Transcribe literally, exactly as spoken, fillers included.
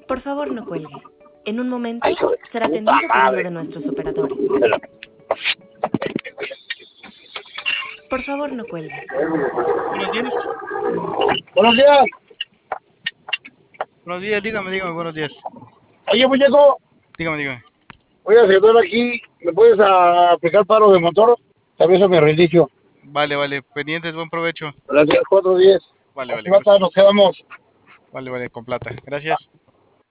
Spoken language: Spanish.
Por favor, no cuelgue. En un momento será atendido por uno de nuestros operadores. Por favor, no cuelgue. Buenos días. Buenos días. Buenos días, dígame, dígame, buenos días. Oye, muñeco. Dígame, dígame. Voy a aceptar aquí. ¿Me puedes a aplicar paro de motor? También eso me reinicio. Vale, vale. Pendientes, buen provecho. Gracias, cuatro diez. Vale, vale. Plata, nos quedamos. Vale, vale, con plata. Gracias.